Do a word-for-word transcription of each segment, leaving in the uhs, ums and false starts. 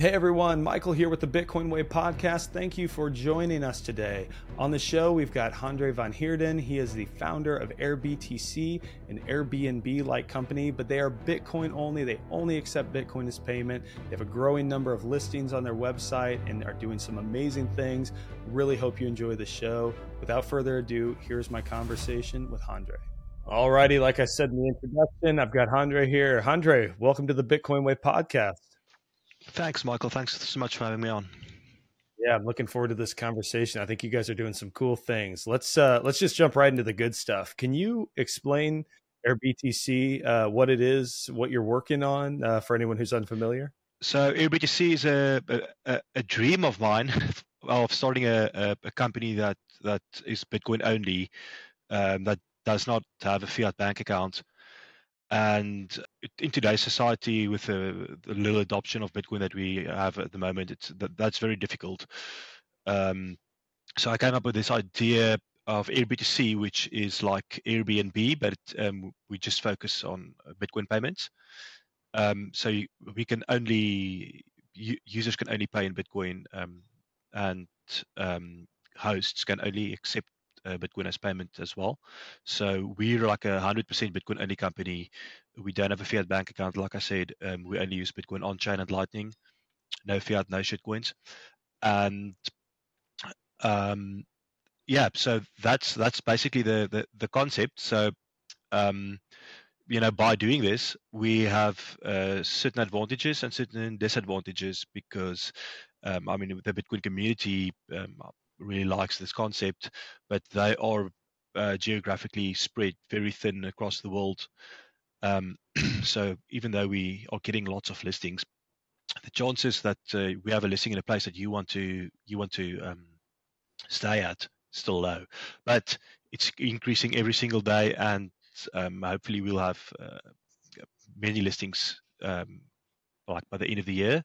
Hey everyone, Michael here with the Bitcoin Way podcast. Thank you for joining us today. On the show, we've got Andre van Heerden. He is the founder of AirBTC, an Airbnb-like company, but they are Bitcoin only. They only accept Bitcoin as payment. They have a growing number of listings on their website and are doing some amazing things. Really hope you enjoy the show. Without further ado, here's my conversation with Andre. Alrighty, like I said in the introduction, I've got Andre here. Andre, welcome to the Bitcoin Way podcast. Thanks, Michael. Thanks so much for having me on. Yeah, I'm looking forward to this conversation. I think you guys are doing some cool things. Let's uh, let's just jump right into the good stuff. Can you explain AirBTC, uh, what it is, what you're working on uh, for anyone who's unfamiliar? So AirBTC is a, a, a dream of mine of starting a, a, a company that, that is Bitcoin only, um, that does not have a fiat bank account. And in today's society, with the, the little adoption of Bitcoin that we have at the moment, it's that, that's very difficult. Um, so I came up with this idea of AirBTC, which is like Airbnb, but um, we just focus on Bitcoin payments. Um, so you, we can only users can only pay in Bitcoin, um, and um, hosts can only accept Uh, Bitcoin as payment as well. So we're like a one hundred percent Bitcoin only company. We don't have a fiat bank account. Like I said, um, we only use Bitcoin on chain and Lightning. No fiat, no shitcoins. And um, yeah, so that's that's basically the the, the concept. So um, you know, by doing this, we have uh, certain advantages and certain disadvantages because um, I mean the Bitcoin community um, really likes this concept, but they are uh, geographically spread very thin across the world. Um, so even though we are getting lots of listings, the chances that uh, we have a listing in a place that you want to you want to um, stay at still low, but it's increasing every single day, and um, hopefully we'll have uh, many listings um, like by the end of the year,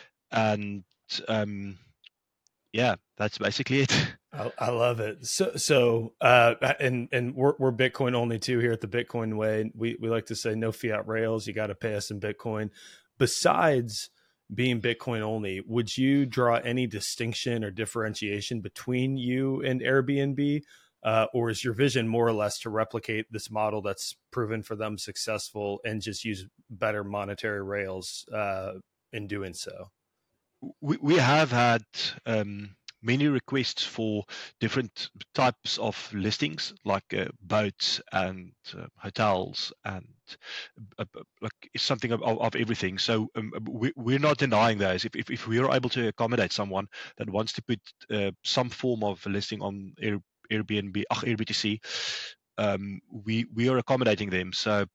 and um, yeah, that's basically it. I, I love it. So, so, uh, and, and we're, we're Bitcoin only too here at the Bitcoin Way. We, we like to say no fiat rails. You got to pay us in Bitcoin. Besides being Bitcoin only, would you draw any distinction or differentiation between you and Airbnb? Uh, or is your vision more or less to replicate this model that's proven for them successful and just use better monetary rails uh, in doing so? We, we have had um, many requests for different types of listings, like uh, boats and uh, hotels and uh, like something of, of everything. So um, we, we're not denying those. If, if, if we are able to accommodate someone that wants to put uh, some form of listing on Air, Airbnb, ach, AirBTC, um, we we are accommodating them. So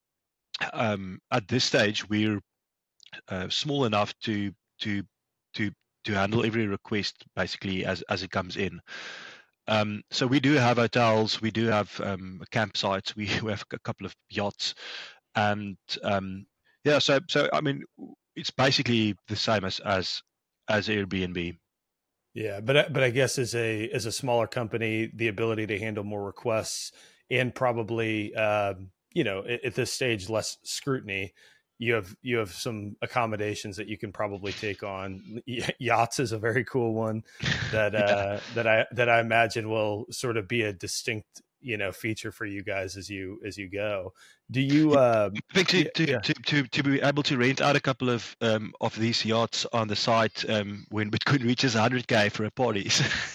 um, at this stage, we're uh, small enough to to to to handle every request basically as as it comes in. Um, so we do have hotels, we do have um, campsites, we, we have a couple of yachts, and um, yeah. So so I mean, it's basically the same as as as Airbnb. Yeah, but but I guess as a as a smaller company, the ability to handle more requests and probably uh, you know at, at this stage less scrutiny. You have you have some accommodations that you can probably take on. Yachts is a very cool one that yeah. uh, that I that I imagine will sort of be a distinct you know feature for you guys as you as you go. Do you? Uh, I think to, to, yeah. to, to, to be able to rent out a couple of um, of these yachts on the site um, when Bitcoin reaches one hundred K for a party.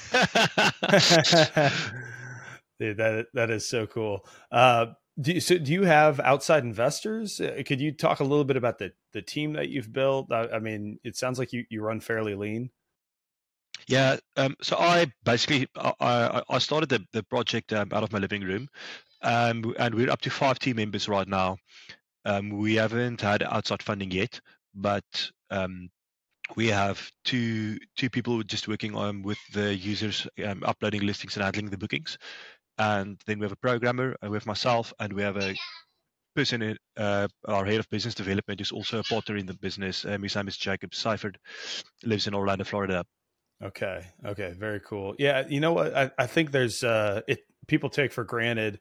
Dude, that that is so cool. Uh, Do you, so do you have outside investors? Uh, could you talk a little bit about the, the team that you've built? I, I mean, it sounds like you, you run fairly lean. Yeah. Um, so I basically, I, I started the, the project um, out of my living room, um, and we're up to five team members right now. Um, we haven't had outside funding yet, but um, we have two two people just working on with the users, um, uploading listings and handling the bookings. And then we have a programmer, and we have myself, and we have a person, in, uh, our head of business development, is also a partner in the business. Um, his name is Jacob Seifert, lives in Orlando, Florida. Okay. Okay. Very cool. Yeah. You know what? I, I think there's, uh, it, people take for granted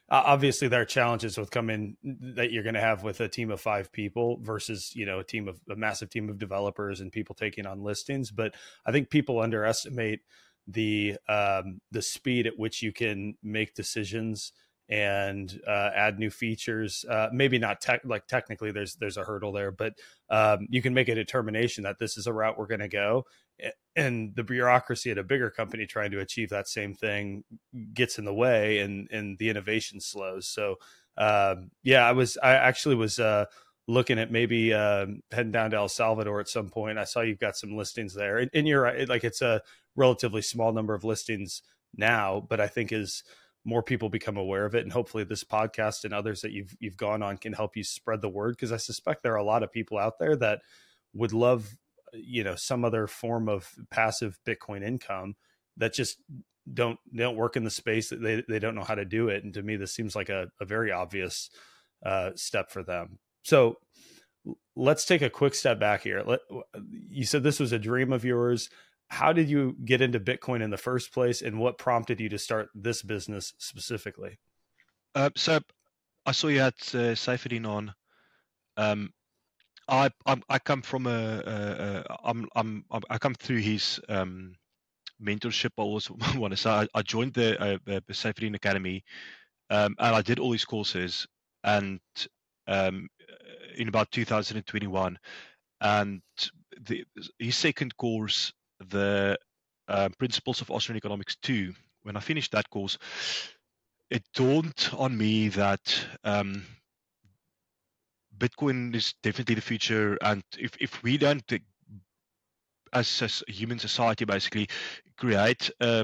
Uh, obviously, there are challenges with coming that you're going to have with a team of five people versus, you know, a team of a massive team of developers and people taking on listings. But I think people underestimate the um, the speed at which you can make decisions and uh, add new features. Uh, maybe not tech, like technically there's there's a hurdle there, but um, you can make a determination that this is a route we're going to go. And the bureaucracy at a bigger company trying to achieve that same thing gets in the way, and and the innovation slows. So um, yeah, I was I actually was uh, looking at maybe uh, heading down to El Salvador at some point. I saw you've got some listings there, and, and you're right, like it's a relatively small number of listings now, but I think as more people become aware of it, and hopefully this podcast and others that you've you've gone on can help you spread the word, because I suspect there are a lot of people out there that would love, you know, some other form of passive Bitcoin income that just don't they don't work in the space, that they, they don't know how to do it. And to me, this seems like a, a very obvious uh, step for them. So let's take a quick step back here. Let, you said this was a dream of yours. How did you get into Bitcoin in the first place, and what prompted you to start this business specifically? Uh, so I saw you had uh, Saifedean on. Um, I I'm, I come from a, a, a I'm I'm I come through his um, mentorship. I always want to say I, I joined the uh, the Saifedean Academy, um, and I did all his courses, and um, in about two thousand twenty-one, and the his second course, the uh, Principles of Austrian Economics two. When I finished that course, it dawned on me that um, Bitcoin is definitely the future, and if if we don't, as a human society, basically create a,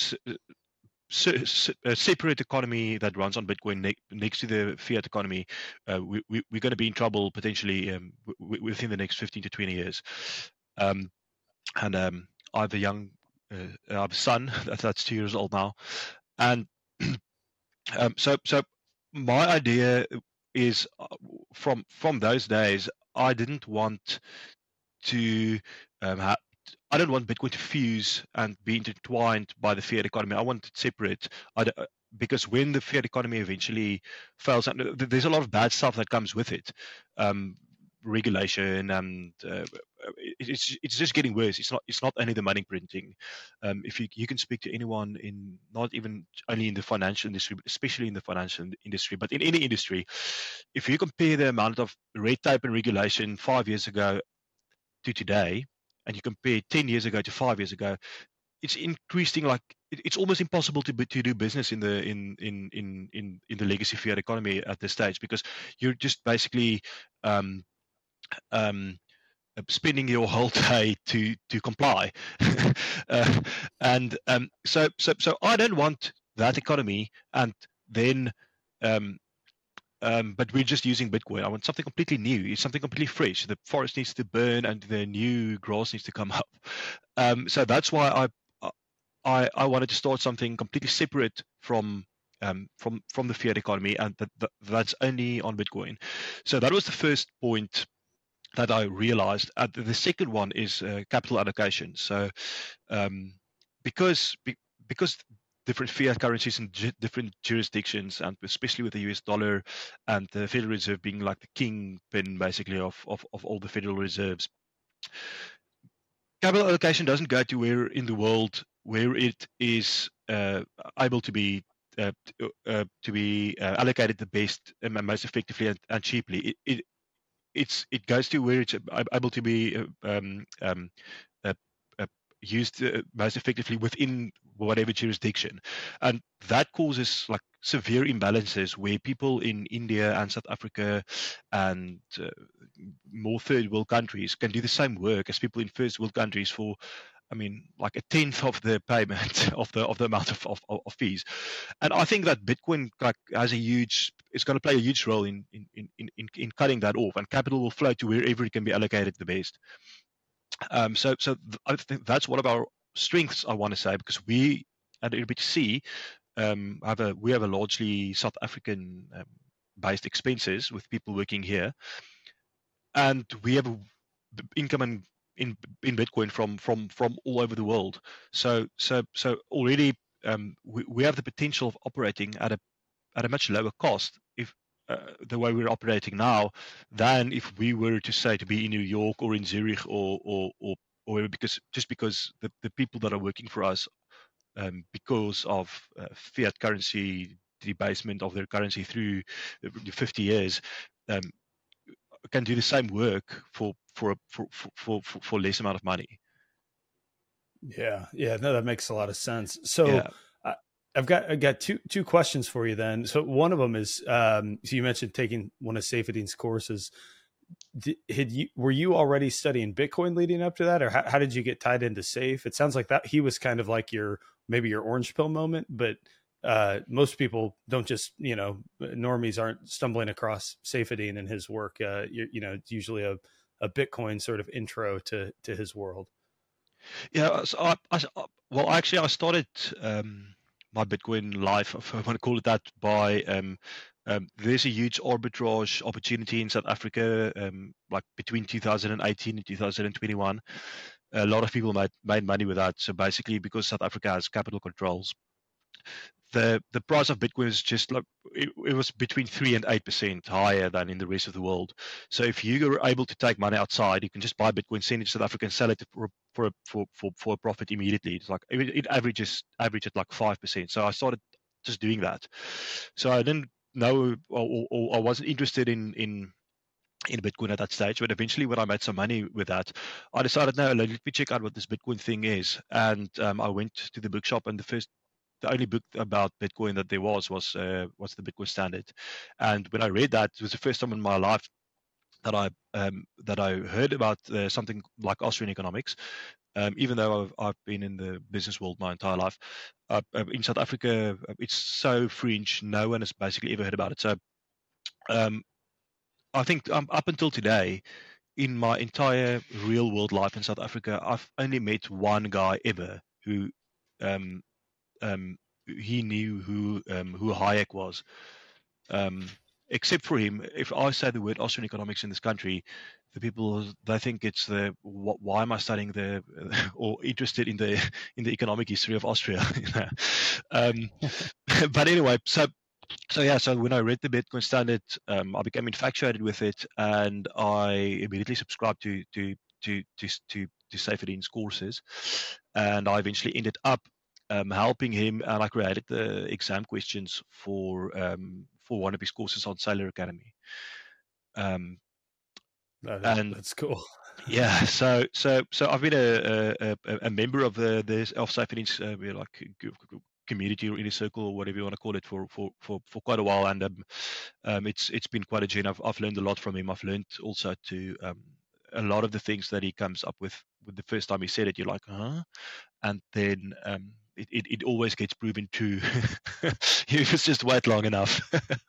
a separate economy that runs on Bitcoin ne- next to the fiat economy, uh, we, we, we're going to be in trouble potentially um, w- within the next fifteen to twenty years. Um, and um, I have a young, uh, I have a son that's two years old now, and um, so so my idea is uh, from from those days, I didn't want to um, ha- I don't want Bitcoin to fuse and be intertwined by the fiat economy. I want it separate. I d- because when the fiat economy eventually fails, and there's a lot of bad stuff that comes with it, um, regulation, and uh, it's it's just getting worse. It's not it's not only the money printing. Um, if you you can speak to anyone in, not even only in the financial industry, but especially in the financial industry, but in any industry, if you compare the amount of red tape and regulation five years ago to today, and you compare ten years ago to five years ago, it's increasing. Like it, it's almost impossible to to do business in the in in in in in the legacy fiat economy at this stage, because you're just basically um, um, spending your whole day to to comply. uh, and um, so so so I don't want that economy, and then. Um, Um, but we're just using Bitcoin. I want something completely new. It's something completely fresh. The forest needs to burn and the new grass needs to come up. Um, so that's why I, I I wanted to start something completely separate from um, from from the fiat economy, and that, that that's only on Bitcoin. So that was the first point that I realized. Uh, the second one is uh, capital allocation. So um, because because different fiat currencies in ju- different jurisdictions, and especially with the U S dollar and the Federal Reserve being like the kingpin basically of, of, of all the Federal Reserves, capital allocation doesn't go to where in the world where it is uh, able to be uh, to, uh, to be uh, allocated the best and most effectively and, and cheaply. It, it it's it goes to where it's able to be uh, um, um, uh, uh, used uh, most effectively within whatever jurisdiction, and that causes like severe imbalances where people in India and South Africa and uh, more third world countries can do the same work as people in first world countries for, I mean, like a tenth of the payment of the of the amount of, of, of fees. And I think that Bitcoin like has a huge, it's going to play a huge role in in, in, in in cutting that off, and capital will flow to wherever it can be allocated the best. Um, so so I think that's one of our strengths, I want to say, because we at R B T C um, have a we have a largely South African um, based expenses with people working here, and we have a income in in in Bitcoin from from from all over the world. So so so already um, we we have the potential of operating at a at a much lower cost if uh, the way we're operating now than if we were to say to be in New York or in Zurich or or or, or because just because the, the people that are working for us um, because of uh, fiat currency debasement of their currency through the fifty years um, can do the same work for for for for for, for less amount of money. Yeah, yeah, no, that makes a lot of sense. So, Yeah. uh, I've got I got two two questions for you then. So one of them is, um, so you mentioned taking one of Saifedean's courses. Did, had you were you already studying Bitcoin leading up to that, or how, how did you get tied into Safe? It sounds like that he was kind of like your maybe your orange pill moment, but uh, most people don't just you know normies aren't stumbling across Saifedean and his work. Uh, you, you know, it's usually a a Bitcoin sort of intro to to his world. Yeah, so I, I, well, actually, I started um, my Bitcoin life, if I want to call it that, by um, um, there's a huge arbitrage opportunity in South Africa, um, like between two thousand eighteen and two thousand twenty-one. A lot of people made, made money with that. So basically, because South Africa has capital controls, the the price of Bitcoin is just like it, it was between three and eight percent higher than in the rest of the world. So if you are able to take money outside, you can just buy Bitcoin, send it to South Africa, and sell it for for for for, for a profit immediately. It's like it, it averages average at like five percent. So I started just doing that. So I didn't know or, or I wasn't interested in in in Bitcoin at that stage, but eventually when I made some money with that, I decided, no, let me check out what this Bitcoin thing is. And um, I went to the bookshop, and the first the only book about Bitcoin that there was was uh, what's the Bitcoin Standard. And when I read that, it was the first time in my life that I um, that I heard about uh, something like Austrian economics. Um, even though I've, I've been in the business world my entire life, uh, in South Africa it's so fringe. No one has basically ever heard about it. So um, I think um, up until today, in my entire real world life in South Africa, I've only met one guy ever who um, um, he knew who um, who Hayek was. Um, except for him, if I say the word Austrian economics in this country, the people they think it's the wh- why am I studying the or interested in the in the economic history of Austria? um, but anyway, so so yeah, so when I read the Bitcoin Standard, um, I became infatuated with it, and I immediately subscribed to to to to to, to Saifedean's courses, and I eventually ended up um, helping him, and I created the exam questions for um, for one of his courses on Sailor Academy. Um, That is, and that's cool. yeah, so so so I've been a a, a member of the the of Saifedean's uh, like community or inner circle or whatever you want to call it for for for, for quite a while, and um, um, it's it's been quite a journey. I've I've learned a lot from him. I've learned also to um, a lot of the things that he comes up with. With the first time he said it, you're like, huh, and then um, it, it it always gets proven true. You just wait long enough.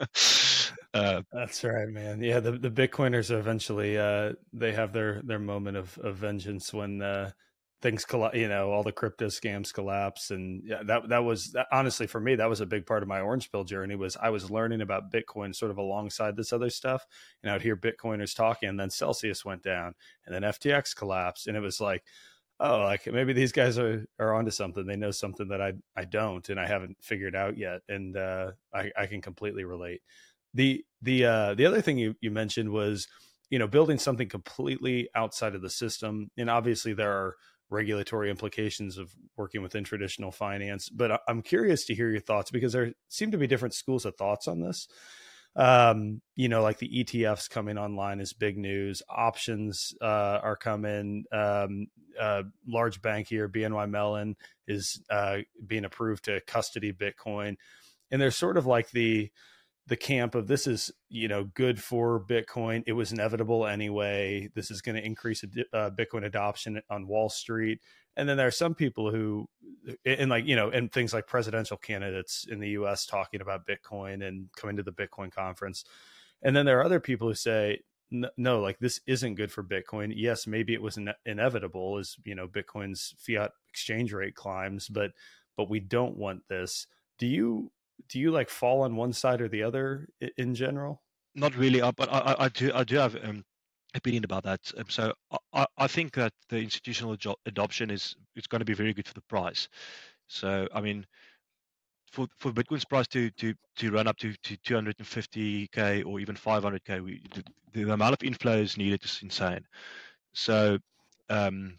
uh, That's right, man. Yeah, the, the Bitcoiners eventually uh, they have their their moment of, of vengeance when uh, things collapse. You know, all the crypto scams collapse, and yeah, that that was that, honestly for me that was a big part of my orange pill journey. Was I was learning about Bitcoin sort of alongside this other stuff, and I'd hear Bitcoiners talking, and then Celsius went down, and then F T X collapsed, and it was like, oh, like maybe these guys are are onto something. They know something that I I don't, and I haven't figured out yet, and uh, I I can completely relate. The the uh, the other thing you, you mentioned was, you know, building something completely outside of the system, and obviously there are regulatory implications of working within traditional finance. But I'm curious to hear your thoughts because there seem to be different schools of thoughts on this. Um, you know, like the E T Fs coming online is big news. Options uh, are coming. Um, uh, large bank here, B N Y Mellon, is uh, being approved to custody Bitcoin, and there's sort of like the the camp of this is, you know, good for Bitcoin. It was inevitable anyway. This is going to increase uh, Bitcoin adoption on Wall Street. And then there are some people who, and like, you know, and things like presidential candidates in the U S talking about Bitcoin and coming to the Bitcoin conference. And then there are other people who say, no, like this isn't good for Bitcoin. Yes, maybe it was ine- inevitable as, you know, Bitcoin's fiat exchange rate climbs, but, but we don't want this. Do you, do you like fall on one side or the other in general? Not really, uh, but I, I do I do have um, opinion about that. Um, so I, I think that the institutional adoption is it's going to be very good for the price. So I mean, for for Bitcoin's price to to to run up to to two hundred fifty K or even five hundred K, we the, the amount of inflows needed is insane. So um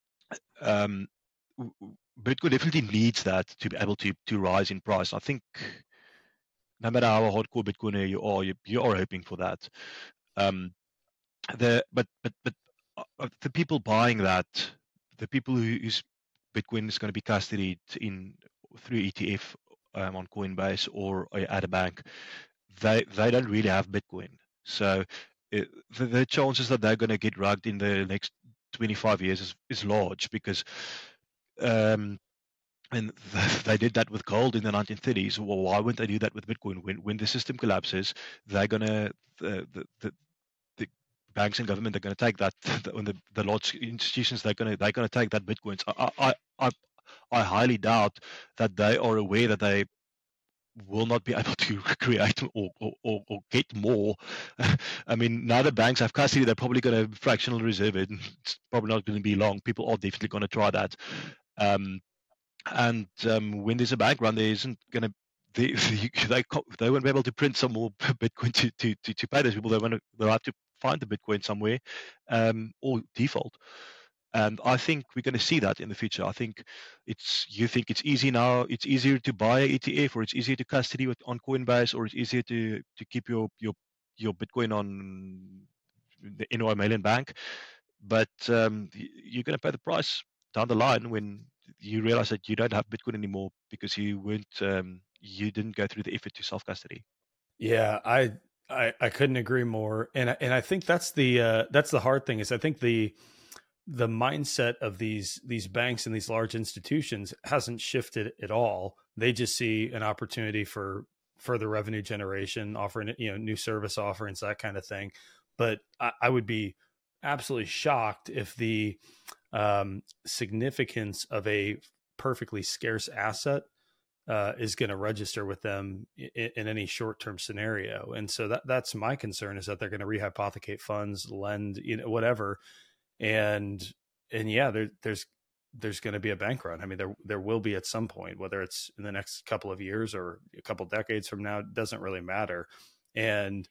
um Bitcoin definitely needs that to be able to to rise in price. I think no matter how a hardcore Bitcoiner you are, you, you are hoping for that. Um, the but but but uh, the people buying that, the people who, whose Bitcoin is going to be custodied in through E T F um, on Coinbase or at a bank, they they don't really have Bitcoin. So it, the, the chances that they're going to get rugged in the next twenty-five years is, is large because um, and they did that with gold in the nineteen thirties. Well, why wouldn't they do that with Bitcoin? When when the system collapses, they're gonna the the, the, the banks and government are gonna take that. When the, the large institutions they're gonna they're gonna take that Bitcoins. I I I I highly doubt that they are aware that they will not be able to create or, or, or get more. I mean, now the banks have custody, they're probably going to fractional reserve it. It's probably not going to be long. People are definitely going to try that. Um, and um, when there's a bank run, there isn't going to they they they won't be able to print some more Bitcoin to to to, to pay those people. They want to they'll have to find the Bitcoin somewhere, um, or default. And I think we're going to see that in the future. I think it's you think it's easy now. It's easier to buy an E T F, or it's easier to custody with, on Coinbase, or it's easier to to keep your your your Bitcoin on the in our mail-in bank. But um, you're going to pay the price down the line when you realize that you don't have Bitcoin anymore because you weren't um, you didn't go through the effort to self custody. Yeah, I, I I couldn't agree more, and and I think that's the uh, that's the hard thing is I think the the mindset of these these banks and these large institutions hasn't shifted at all. They just see an opportunity for further revenue generation, offering you know new service offerings, that kind of thing. But I, I would be absolutely shocked if the um, significance of a perfectly scarce asset uh, is going to register with them in, in any short-term scenario. And so that that's my concern is that they're going to rehypothecate funds, lend, you know, whatever. And, and yeah, there, there's, there's going to be a bank run. I mean, there, there will be at some point, whether it's in the next couple of years or a couple of decades from now, it doesn't really matter. And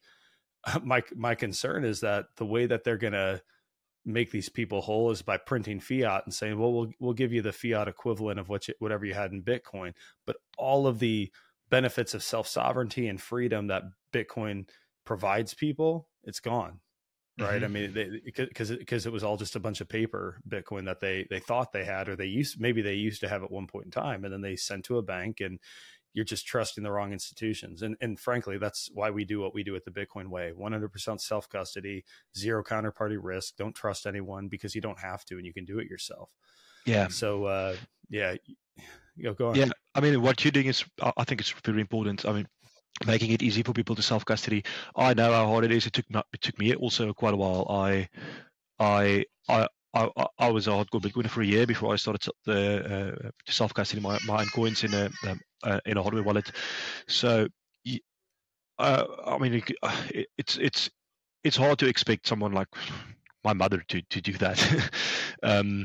my, my concern is that the way that they're going to make these people whole is by printing fiat and saying, well, we'll, we'll give you the fiat equivalent of what you, whatever you had in Bitcoin. But all of the benefits of self-sovereignty and freedom that Bitcoin provides people, it's gone. Right. Mm-hmm. I mean, because because it was all just a bunch of paper Bitcoin that they they thought they had, or they used maybe they used to have at one point in time, and then they sent to a bank, and you're just trusting the wrong institutions. And and frankly, that's why we do what we do at the Bitcoin way: one hundred percent self custody, zero counterparty risk. Don't trust anyone because you don't have to, and you can do it yourself. Yeah. So uh, yeah, you know, go on. Yeah, I mean, what you're doing is, I think it's very important. I mean, making it easy for people to self custody. I know how hard it is. It took me, it took me also quite a while. I, I, I, I, I was a hardcore Bitcoiner for a year before I started the, uh, to self custody my, my own coins in a um, uh, in a hardware wallet. So, uh, I mean, it, it's it's it's hard to expect someone like my mother to to do that. um,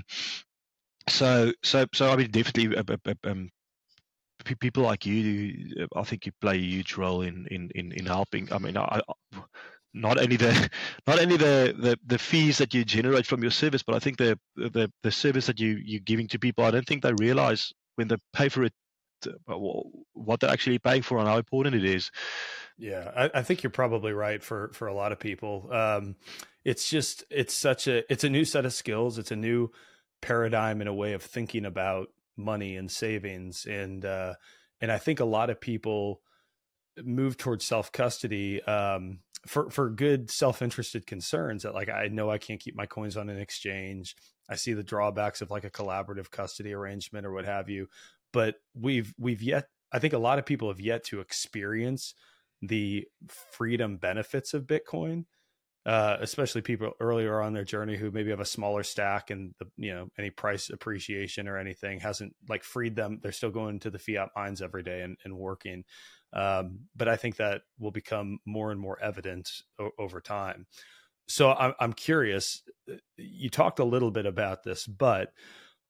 so so so I mean, definitely. Uh, um, people like you, I think you play a huge role in in in, in helping. I mean, I, I, not only the not only the, the the fees that you generate from your service, but I think the the the service that you you're giving to people, I don't think they realize when they pay for it what they're actually paying for and how important it is. Yeah, I, I think you're probably right for for a lot of people. Um, it's just it's such a it's a new set of skills. It's a new paradigm and a way of thinking about money and savings, and uh, and I think a lot of people move towards self custody um, for for good self interested concerns. That like I know I can't keep my coins on an exchange. I see the drawbacks of like a collaborative custody arrangement or what have you. But we've we've yet I think a lot of people have yet to experience the freedom benefits of Bitcoin. Uh, especially people earlier on their journey who maybe have a smaller stack and the, you know, any price appreciation or anything hasn't like freed them. They're still going to the fiat mines every day and, and working. Um, but I think that will become more and more evident o- over time. So I'm, I'm curious, you talked a little bit about this, but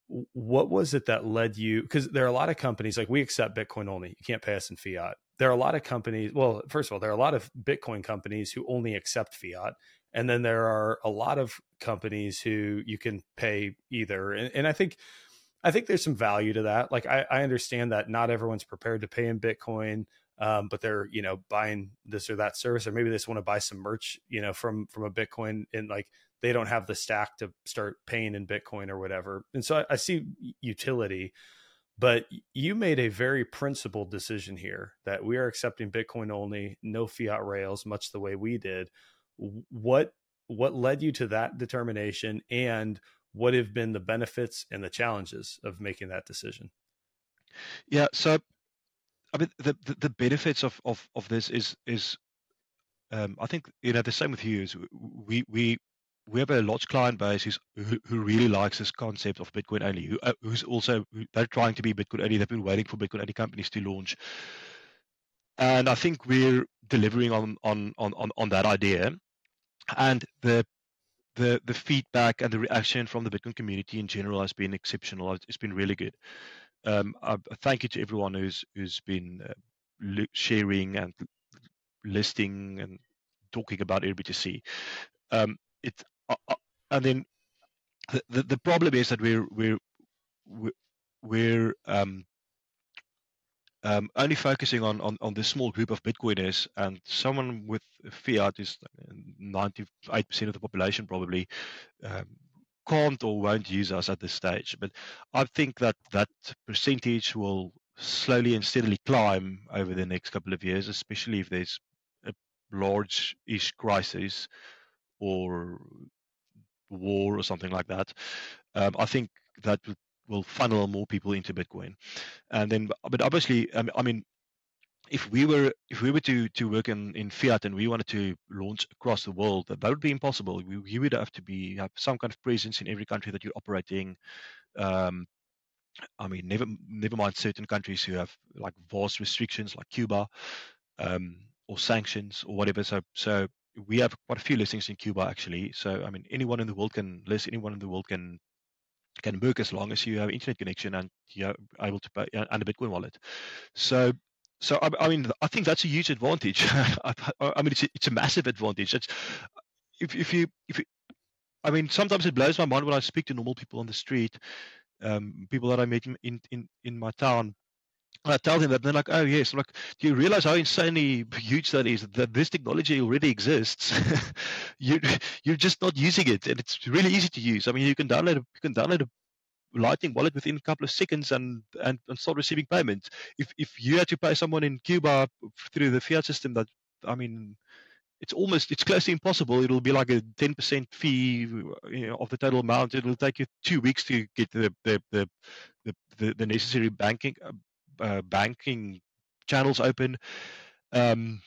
what was it that led you? Because there are a lot of companies, like we accept Bitcoin only. You can't pay us in fiat. There are a lot of companies. Well, first of all, there are a lot of Bitcoin companies who only accept fiat. And then there are a lot of companies who you can pay either. And, and I think, I think there's some value to that. Like I, I understand that not everyone's prepared to pay in Bitcoin, um, but they're, you know, buying this or that service, or maybe they just want to buy some merch, you know, from, from a Bitcoin, and like, they don't have the stack to start paying in Bitcoin or whatever. And so I, I see utility, but you made a very principled decision here that we are accepting Bitcoin only, no fiat rails, much the way we did. What, what led you to that determination, and what have been the benefits and the challenges of making that decision? Yeah. So, I mean, the, the, the benefits of, of, of this is, is, um, I think, you know, the same with you is we, we, we have a large client base who's, who, who really likes this concept of Bitcoin only, who, uh, who's also, who, they're trying to be Bitcoin only. They've been waiting for Bitcoin only companies to launch. And I think we're delivering on, on, on, on, on that idea. And the, the, the feedback and the reaction from the Bitcoin community in general has been exceptional. It's been really good. Um, I, thank you to everyone who's, who's been uh, sharing and listing and talking about R B T C. Um, it, uh, uh, and then the, the, the problem is that we're we're we're, we're um, um, only focusing on, on on this small group of Bitcoiners, and someone with fiat is ninety-eight percent of the population probably um, can't or won't use us at this stage. But I think that that percentage will slowly and steadily climb over the next couple of years, especially if there's a large-ish crisis or war or something like that. Um, I think that will funnel more people into Bitcoin. And then, but obviously, I mean, if we were if we were to to work in, in fiat and we wanted to launch across the world, that, that would be impossible. We, you would have to be have some kind of presence in every country that you're operating. Um, I mean, never never mind certain countries who have like vast restrictions, like Cuba, um, or sanctions or whatever. So so. We have quite a few listings in Cuba, actually. So, I mean, anyone in the world can list, anyone in the world can can work as long as you have internet connection and you're able to pay and a Bitcoin wallet. So, so I, I mean, I think that's a huge advantage. I, I mean, it's a, it's a massive advantage. It's, if if you if you, I mean, sometimes it blows my mind when I speak to normal people on the street, um, people that I met in in in my town. And I tell them that, they're like, oh yes, I'm like, do you realize how insanely huge that is, that this technology already exists? you, you're just not using it, and it's really easy to use. I mean, you can download a, you can download a Lightning wallet within a couple of seconds and, and, and start receiving payments. If if you had to pay someone in Cuba through the fiat system, that, I mean, it's almost, it's close to impossible. It'll be like a ten percent fee, you know, of the total amount. It'll take you two weeks to get the the the, the, the necessary banking Uh, banking channels open. Um,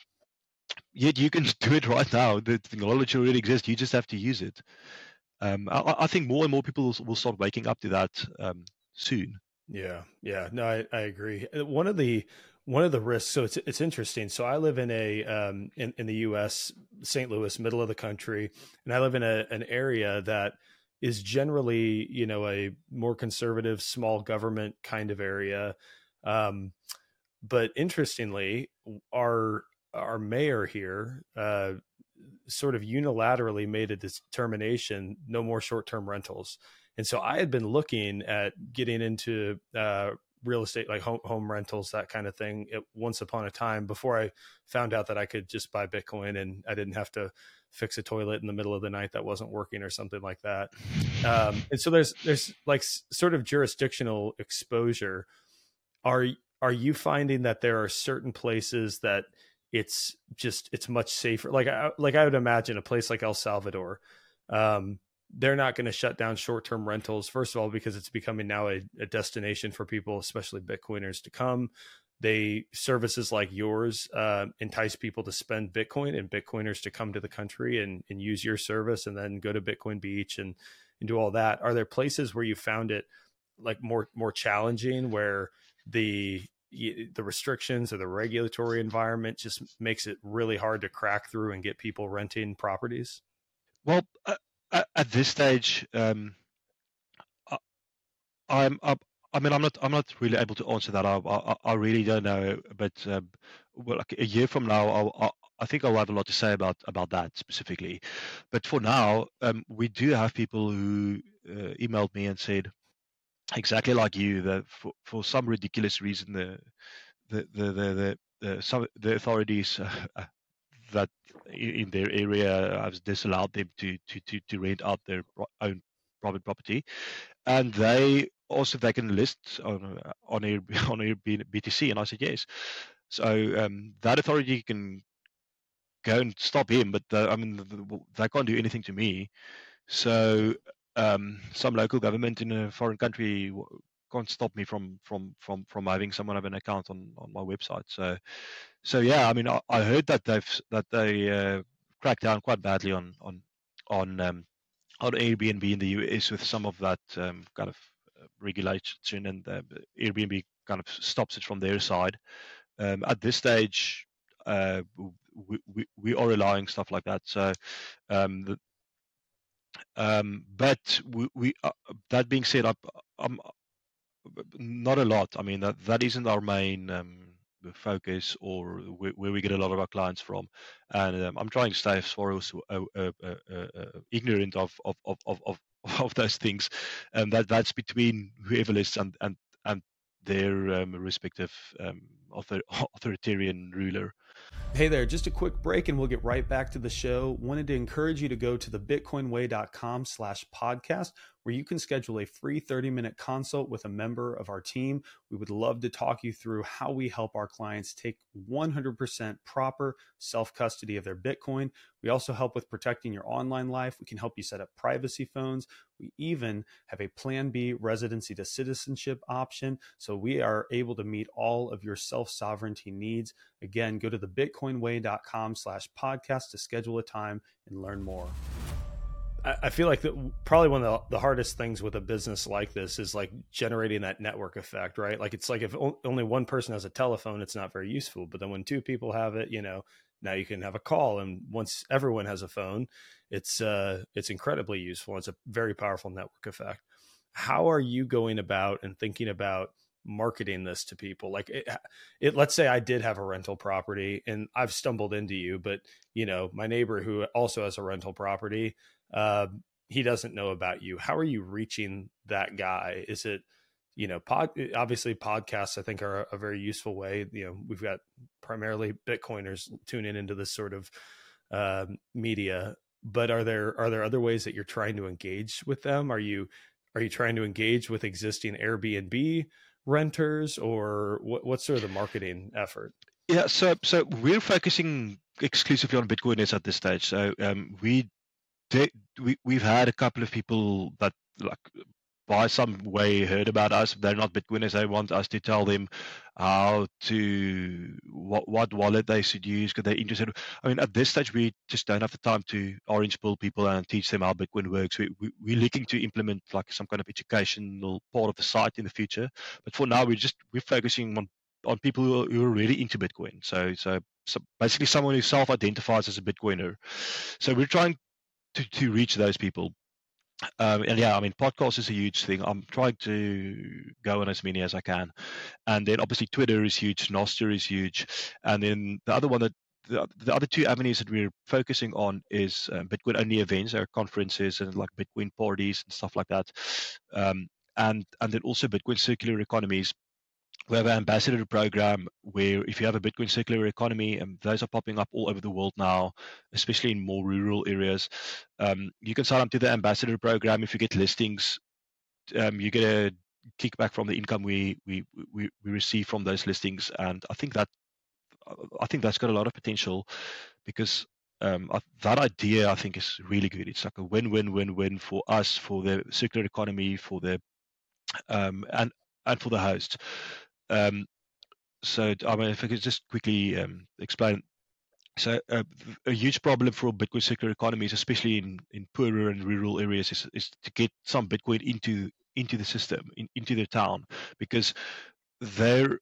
yet you can do it right now. The technology already exists. You just have to use it. Um, I, I think more and more people will start waking up to that um, soon. Yeah, yeah. No, I, I agree. One of the one of the risks. So it's it's interesting. So I live in a um, in in the U S, Saint Louis, middle of the country, and I live in a an area that is generally, you know, a more conservative, small government kind of area. Um, but interestingly, our, our mayor here, uh, sort of unilaterally made a determination, no more short-term rentals. And so I had been looking at getting into, uh, real estate, like home, home rentals, that kind of thing, at once upon a time, before I found out that I could just buy Bitcoin and I didn't have to fix a toilet in the middle of the night that wasn't working or something like that. Um, and so there's, there's like sort of jurisdictional exposure. Are are you finding that there are certain places that it's just it's much safer? Like I, like I would imagine a place like El Salvador, um, they're not going to shut down short-term rentals. First of all, because it's becoming now a, a destination for people, especially Bitcoiners, to come. They services like yours uh, entice people to spend Bitcoin and Bitcoiners to come to the country and, and use your service, and then go to Bitcoin Beach and and do all that. Are there places where you found it like more more challenging, where the the restrictions or the regulatory environment just makes it really hard to crack through and get people renting properties? Well, uh, at this stage, um, I'm up. I mean, I'm not. I'm not really able to answer that. I. I, I really don't know. But uh, well, like a year from now, I'll, I'll, I think I'll have a lot to say about about that specifically. But for now, um, we do have people who uh, emailed me and said exactly like you that for, for some ridiculous reason the the the the, the, the some the authorities uh, that in their area have disallowed them to to to, to rent out their own private property, and they also taken lists on on Air, on Airbnb, and I said yes. So um, that authority can go and stop him, but the, I mean the, they can't do anything to me. So um, some local government in a foreign country can't stop me from from from from having someone have an account on on my website. So so yeah, I mean I, I heard that they've that they uh, cracked down quite badly on on on um, on Airbnb in the U S with some of that um, kind of regulation, and uh, Airbnb kind of stops it from their side. Um, at this stage, uh, we, we, we are allowing stuff like that. So, um, the, um, but we, we uh, that being said, I, I'm not a lot. I mean, that that isn't our main um, focus or where, where we get a lot of our clients from, and um, I'm trying to stay as far as uh, uh, uh, uh, ignorant of of, of, of, of of those things, and um, that that's between whoever lists and and and their um, respective um, author, authoritarian ruler. Hey there, just a quick break and we'll get right back to the show. Wanted to encourage you to go to the bitcoin way dot com slash podcast, where you can schedule a free thirty minute consult with a member of our team. We would love to talk you through how we help our clients take one hundred percent proper self-custody of their Bitcoin. We also help with protecting your online life. We can help you set up privacy phones. We even have a Plan B residency to citizenship option, so we are able to meet all of your self-sovereignty needs. Again, go to the bitcoin way dot com slash podcast to schedule a time and learn more. I feel like the, probably one of the, the hardest things with a business like this is like generating that network effect, right? Like it's like if only one person has a telephone, it's not very useful. But then when two people have it, you know, now you can have a call. And once everyone has a phone, it's uh, it's incredibly useful. It's a very powerful network effect. How are you going about and thinking about marketing this to people? Like it, it, let's say I did have a rental property and I've stumbled into you, but you know, my neighbor who also has a rental property, uh, he doesn't know about you. How are you reaching that guy? Is it, you know, pod, obviously podcasts, I think are a, a very useful way. You know, we've got primarily Bitcoiners tuning into this sort of uh, media, but are there, are there other ways that you're trying to engage with them? Are you, are you trying to engage with existing Airbnb renters, or what, what's sort of the marketing effort? Yeah, so so we're focusing exclusively on Bitcoiners at this stage. So um, we did, we we've had a couple of people that like by some way heard about us. They're not Bitcoiners. They want us to tell them how to what what wallet they should use because they're interested. I mean, at this stage, we just don't have the time to orange pill people and teach them how Bitcoin works. We, we we're looking to implement like some kind of educational part of the site in the future. But for now, we're just we're focusing on on people who are, who are really into Bitcoin. So so so basically, someone who self-identifies as a Bitcoiner. So we're trying to to reach those people. Um, and yeah, I mean, podcast is a huge thing. I'm trying to go on as many as I can. And then obviously Twitter is huge, Nostr is huge. And then the other one that the, the other two avenues that we're focusing on is um, Bitcoin only events, our conferences and like Bitcoin parties and stuff like that. Um, and, and then also Bitcoin circular economies. We have an ambassador program where if you have a Bitcoin circular economy, and those are popping up all over the world now, especially in more rural areas. Um, you can sign up to the ambassador program. If you get listings, um, you get a kickback from the income we, we we we receive from those listings. And I think that I think that's got a lot of potential because um, that idea I think is really good. It's like a win-win-win-win for us, for the circular economy, for the um, and and for the host. Um, so, I mean, if I could just quickly um, explain. So, uh, a huge problem for Bitcoin circular economies, especially in, in poorer and rural areas, is, is to get some Bitcoin into into the system, in, into their town, because their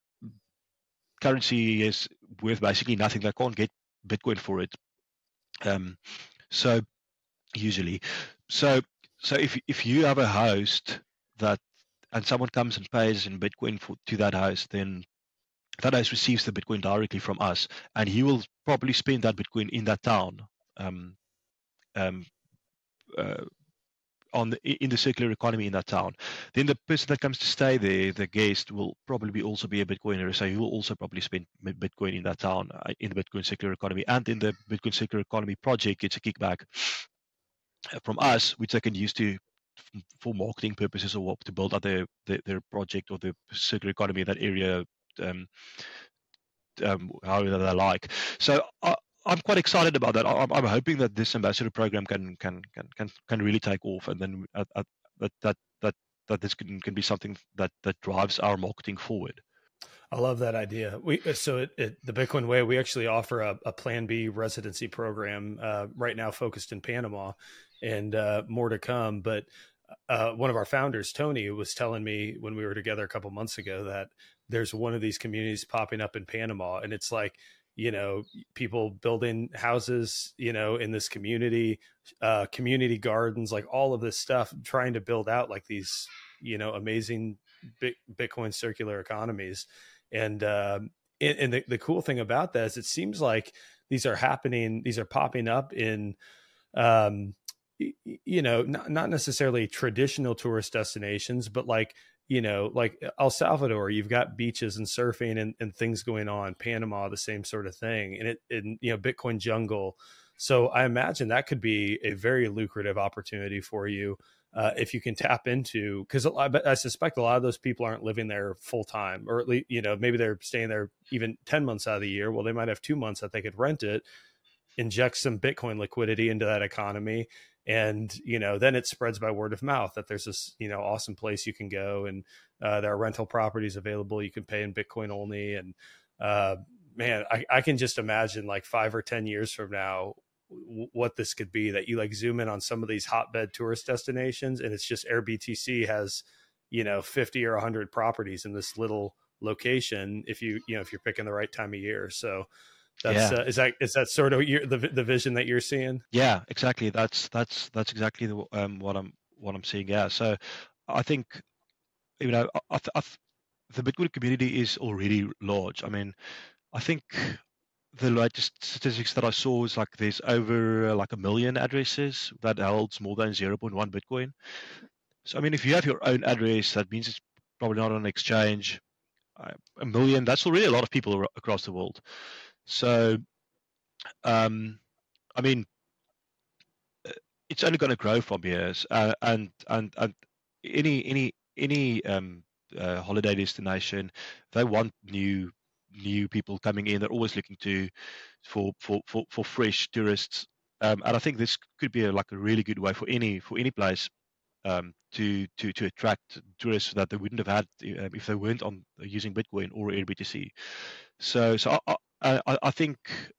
currency is worth basically nothing. They can't get Bitcoin for it. Um, so, usually, so so if if you have a host that and someone comes and pays in Bitcoin for, to that house, then that house receives the Bitcoin directly from us, and he will probably spend that Bitcoin in that town, um, um, uh, on the, in the circular economy in that town. Then the person that comes to stay there, the guest, will probably also be a Bitcoiner, so he will also probably spend Bitcoin in that town, uh, in the Bitcoin circular economy, and in the Bitcoin circular economy project gets a kickback from us, which they can use to for marketing purposes or to build out their, their, their project or the circular economy in that area, um, um, however they like. So I, I'm quite excited about that. I'm, I'm hoping that this ambassador program can can can can, can really take off, and then uh, uh, that that that that this can, can be something that that drives our marketing forward. I love that idea. We so it, it, the Bitcoin Way, we actually offer a, a Plan B residency program uh, right now, focused in Panama, and uh, more to come. But uh, one of our founders, Tony, was telling me when we were together a couple months ago that there's one of these communities popping up in Panama, and it's like, you know, people building houses, you know, in this community, uh, community gardens, like all of this stuff, trying to build out like these, you know, amazing Bitcoin circular economies. And, um, and, and the, the cool thing about that is it seems like these are happening, these are popping up in, um, you know, not, not necessarily traditional tourist destinations, but like, you know, like El Salvador, you've got beaches and surfing and, and things going on. Panama, the same sort of thing. And it, and, you know, Bitcoin jungle. So I imagine that could be a very lucrative opportunity for you uh, if you can tap into, because I, I suspect a lot of those people aren't living there full time, or at least, you know, maybe they're staying there even ten months out of the year. Well, they might have two months that they could rent it, inject some Bitcoin liquidity into that economy. And, you know, then it spreads by word of mouth that there's this, you know, awesome place you can go, and uh, there are rental properties available. You can pay in Bitcoin only. And uh, man, I, I can just imagine like five or ten years from now, w- what this could be, that you like zoom in on some of these hotbed tourist destinations, and it's just AirBTC has, you know, fifty or a hundred properties in this little location. If you, you know, if you're picking the right time of year. So That's, yeah. uh, is that is that sort of your, the the vision that you're seeing? Yeah, exactly. That's that's that's exactly the, um, what I'm what I'm seeing. Yeah. So I think, you know, I, I, I, the Bitcoin community is already large. I mean, I think the latest statistics that I saw is like there's over uh, like a million addresses that holds more than zero point one Bitcoin. So I mean, if you have your own address, that means it's probably not on an exchange. Uh, a million, that's already a lot of people across the world. So, um, I mean, it's only going to grow from here, uh, and and and any any any um, uh, holiday destination, they want new new people coming in. They're always looking to for for for, for fresh tourists, um, and I think this could be a, like a really good way for any for any place um, to to to attract tourists that they wouldn't have had uh, if they weren't on using Bitcoin or AirBTC. So so I I, I think.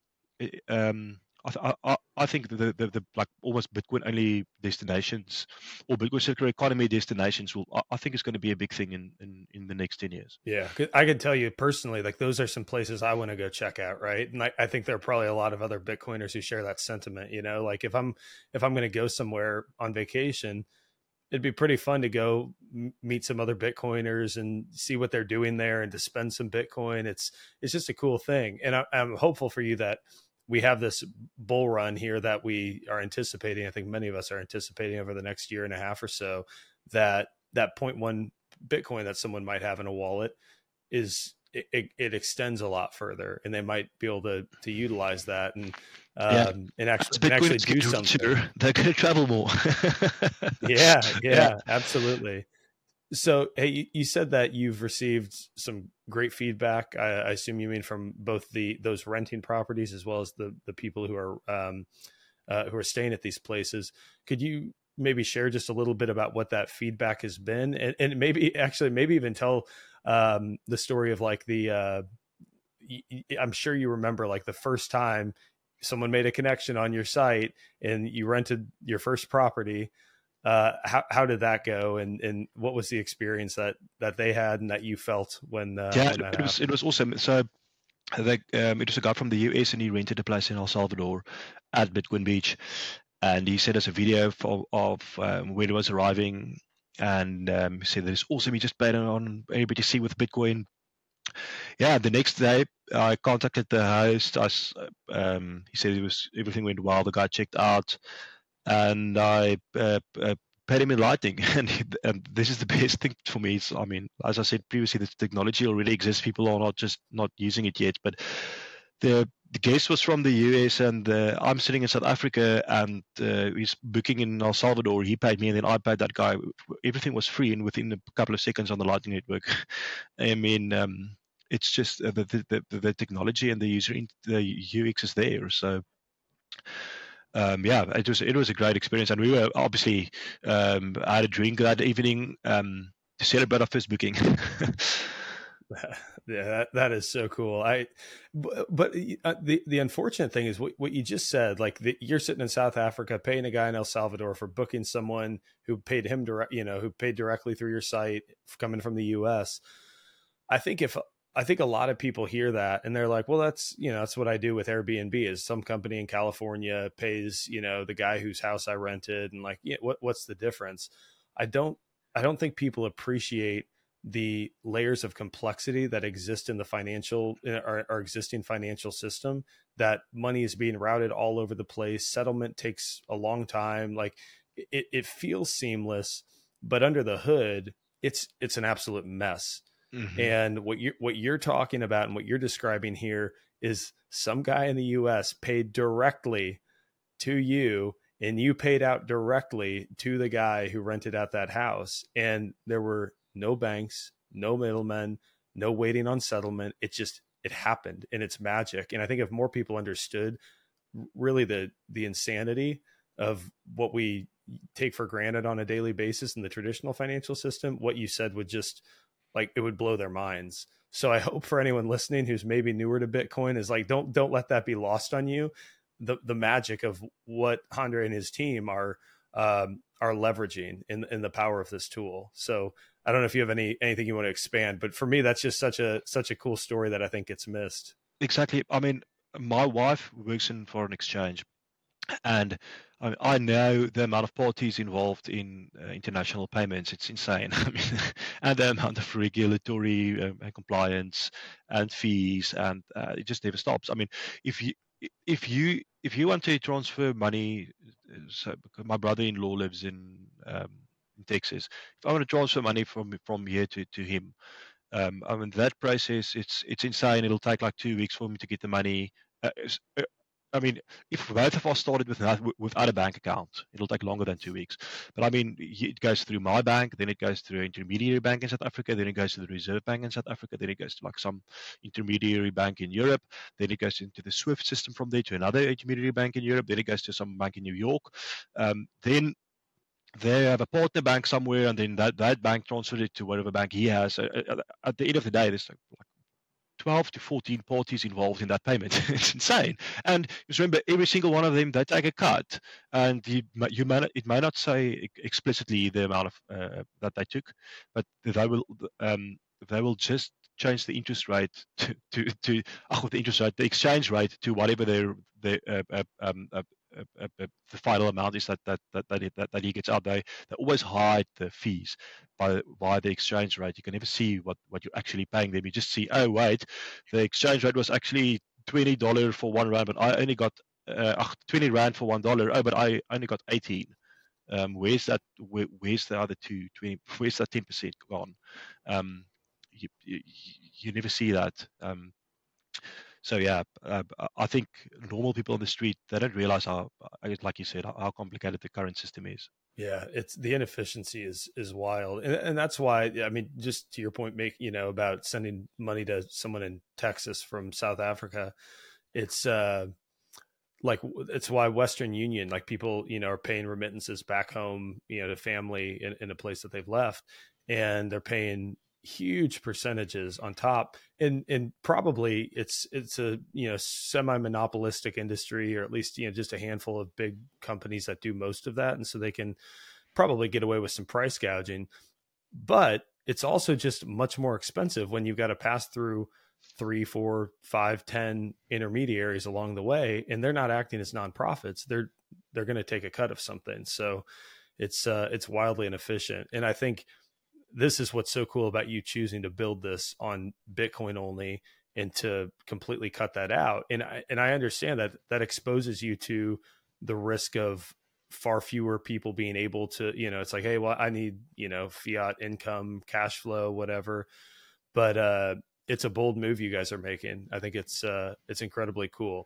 Um, I, I, I think the, the, the like almost Bitcoin only destinations or Bitcoin circular economy destinations will, I think it's going to be a big thing in, in, in the next ten years. Yeah. I can tell you personally, like those are some places I want to go check out. Right. And I, I think there are probably a lot of other Bitcoiners who share that sentiment, you know, like if I'm, if I'm going to go somewhere on vacation, it'd be pretty fun to go meet some other Bitcoiners and see what they're doing there and to spend some Bitcoin. It's, it's just a cool thing. And I, I'm hopeful for you that we have this bull run here that we are anticipating. I think many of us are anticipating over the next year and a half or so, that that zero point one Bitcoin that someone might have in a wallet is it, it, it extends a lot further, and they might be able to to utilize that and um, yeah. and actually, and actually do something. Richer, they're going to travel more. yeah, yeah, yeah, absolutely. So, hey, you, you said that you've received some great feedback. I, I assume you mean from both the those renting properties as well as the the people who are um, uh, who are staying at these places. Could you maybe share just a little bit about what that feedback has been, and, and maybe actually maybe even tell um, the story of like the. Uh, I'm sure you remember like the first time someone made a connection on your site and you rented your first property. Uh, how how did that go, and and what was the experience that that they had and that you felt when? Uh, yeah, when that it was happened? it was awesome. So, the, um, it was a guy from the U S, and he rented a place in El Salvador at Bitcoin Beach, and he sent us a video of, of um, when he was arriving and um, he said there's also me just paid on A B T C with Bitcoin. Yeah, the next day I contacted the host. I, um, he said it was everything went well. The guy checked out, and I uh, uh, paid him in Lightning. And, and this is the best thing for me. It's, I mean, as I said previously, the technology already exists. People are not just not using it yet. But the the guest was from the U S, and uh, I'm sitting in South Africa, and uh, he's booking in El Salvador. He paid me, and then I paid that guy. Everything was free, and within a couple of seconds on the Lightning Network. I mean. Um, It's just uh, the, the the the technology and the user in, the U X is there. So um, yeah, it was it was a great experience, and we were obviously um, had a drink that evening um, to celebrate our first booking. Yeah, that, that is so cool. I, but uh, the the unfortunate thing is what, what you just said. Like the, you're sitting in South Africa, paying a guy in El Salvador for booking someone who paid him direct, you know, who paid directly through your site, coming from the U S. I think if I think a lot of people hear that and they're like, well, that's, you know, that's what I do with Airbnb is some company in California pays, you know, the guy whose house I rented, and like, yeah, what, what's the difference? I don't, I don't think people appreciate the layers of complexity that exist in the financial or, or existing financial system, that money is being routed all over the place. Settlement takes a long time. Like it, it feels seamless, but under the hood, it's, it's an absolute mess. Mm-hmm. And what you what you're talking about and what you're describing here is some guy in the U S paid directly to you, and you paid out directly to the guy who rented out that house. And there were no banks, no middlemen, no waiting on settlement. It just it happened, and it's magic. And I think if more people understood really the the insanity of what we take for granted on a daily basis in the traditional financial system, what you said would just like it would blow their minds. So I hope for anyone listening who's maybe newer to Bitcoin is like, don't, don't let that be lost on you. The, the magic of what Andre and his team are, um, are leveraging in, in the power of this tool. So I don't know if you have any, anything you want to expand, but for me, that's just such a, such a cool story that I think gets missed. Exactly. I mean, my wife works in foreign exchange, and I, I know the amount of parties involved in uh, international payments. It's insane. I mean, and the amount of regulatory uh, compliance and fees, and uh, it just never stops. I mean, if you if you if you want to transfer money, so because my brother-in-law lives in, um, in Texas. If I want to transfer money from from here to to him, um, I mean that process it's it's insane. It'll take like two weeks for me to get the money. Uh, I mean, if both of us started with without a bank account, it'll take longer than two weeks. But I mean, it goes through my bank, then it goes through an intermediary bank in South Africa, then it goes to the Reserve Bank in South Africa, then it goes to like some intermediary bank in Europe, then it goes into the SWIFT system from there to another intermediary bank in Europe, then it goes to some bank in New York. Um, then they have a partner bank somewhere, and then that, that bank transfers it to whatever bank he has. At the end of the day, there's like twelve to fourteen parties involved in that payment. It's insane. And just remember, every single one of them, they take a cut. And you, you may not, it may not say explicitly the amount of uh, that they took, but they will um, they will just change the interest rate to to, to oh, the interest rate, the exchange rate to whatever their their uh, uh, um, uh, Uh, uh, the final amount is that that that that, it, that, that he gets out. They they always hide the fees by by the exchange rate. You can never see what, what you're actually paying them. You just see, oh wait, the exchange rate was actually twenty dollars for one rand, but I only got uh, twenty rand for one dollar. Oh, but I only got eighteen. Um, where's that? Where, where's the other two twenty? Where's that ten percent gone? Um, you, you you never see that. Um, So yeah, uh, I think normal people on the street, they don't realize how, like you said, how complicated the current system is. Yeah, it's the inefficiency is is wild, and and that's why I mean, just to your point, make you know about sending money to someone in Texas from South Africa, it's uh like it's why Western Union, like people you know are paying remittances back home, you know, to family in, in a place that they've left, and they're paying huge percentages on top, and and probably it's it's a you know semi-monopolistic industry, or at least you know just a handful of big companies that do most of that, and so they can probably get away with some price gouging. But it's also just much more expensive when you've got to pass through three, four, five, ten intermediaries along the way, and they're not acting as nonprofits. They're they're going to take a cut of something. So it's uh, it's wildly inefficient. And I think this is what's so cool about you choosing to build this on Bitcoin only and to completely cut that out. And I, and I understand that that exposes you to the risk of far fewer people being able to, you know, it's like, hey, well, I need, you know, fiat income, cash flow, whatever. But uh, it's a bold move you guys are making. I think it's uh, it's incredibly cool.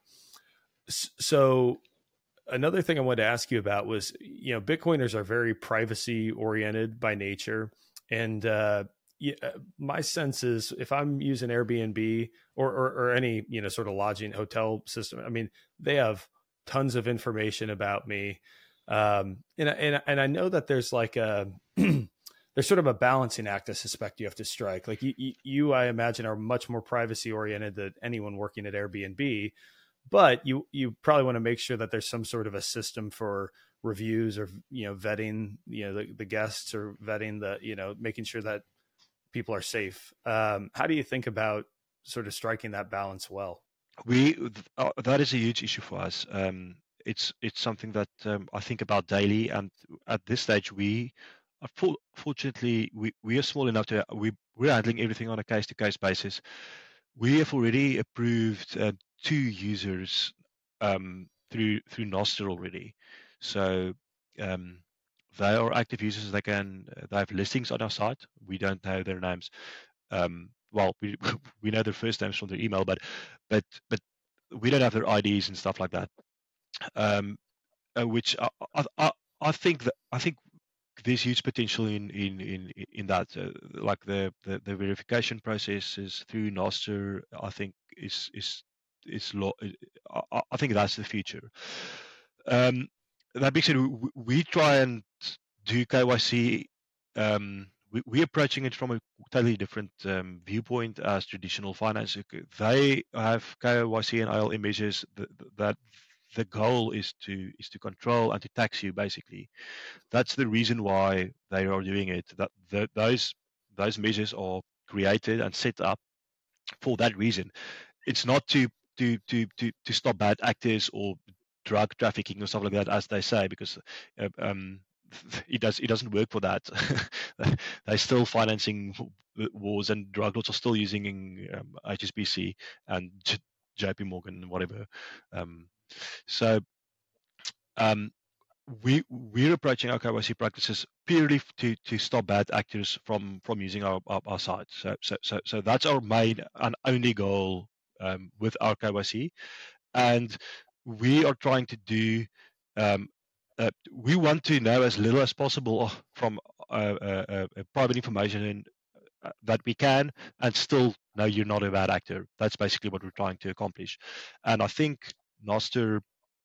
So another thing I wanted to ask you about was, you know, Bitcoiners are very privacy oriented by nature. And uh, yeah, my sense is if I'm using Airbnb or, or, or any, you know, sort of lodging hotel system, I mean, they have tons of information about me. Um, and, and, and I know that there's like a, there's sort of a balancing act I suspect you have to strike. Like you, you, I imagine, are much more privacy oriented than anyone working at Airbnb, but you, you probably want to make sure that there's some sort of a system for reviews or, you know, vetting, you know, the, the guests or vetting the, you know, making sure that people are safe. Um, how do you think about sort of striking that balance well? We, uh, that is a huge issue for us. Um, it's, it's something that um, I think about daily. And at this stage, we are full, fortunately, we, we are small enough to, we, we're handling everything on a case to case basis. We have already approved uh, two users um, through through Nostr already, so um, they are active users. They can they have listings on our site. We don't know their names. Um, well, we we know their first names from their email, but but but we don't have their I Ds and stuff like that. Um, uh, which I, I I think that I think. There's huge potential in in in in that, uh, like the, the the verification processes through Nostr. I think is is is lo- I, I think that's the future. Um, that being said, we, we try and do K Y C. Um, we, we're approaching it from a totally different um, viewpoint as traditional finance. They have K Y C and I L M measures that, that the goal is to is to control and to tax you, basically. That's the reason why they are doing it. That the, those those measures are created and set up for that reason. It's not to to to to, to stop bad actors or drug trafficking or stuff like that, as they say, because uh, um, it does it doesn't work for that. They're still financing wars, and drug lords are still using um, H S B C and J P Morgan and whatever. Um, so um, we we're approaching our K Y C practices purely to to stop bad actors from from using our our, our site. So so so so that's our main and only goal um, with our K Y C, and we are trying to do. Um, uh, we want to know as little as possible from uh, uh, uh, private information in, uh, that we can, and still know you're not a bad actor. That's basically what we're trying to accomplish, and I think Nostr